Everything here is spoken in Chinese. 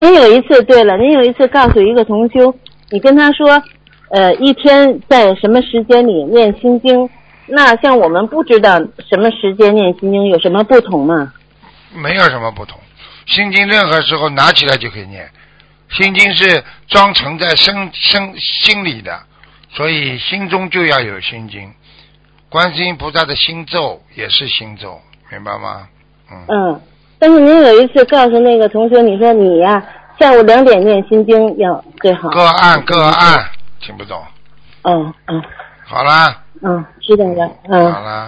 您有一次，对了，您有一次告诉一个同修，你跟他说，一天在什么时间里念心经？那像我们不知道什么时间念心经有什么不同吗？ 没有什么不同，心经任何时候拿起来就可以念，心经是装盛在心里的，所以心中就要有心经。观世音菩萨的心咒也是心咒，明白吗？ 但是您有一次告诉那个同学，你说你呀，下午2点念心经要最好。 个案，听不懂。 哦。 好啦。 知道了。 好啦。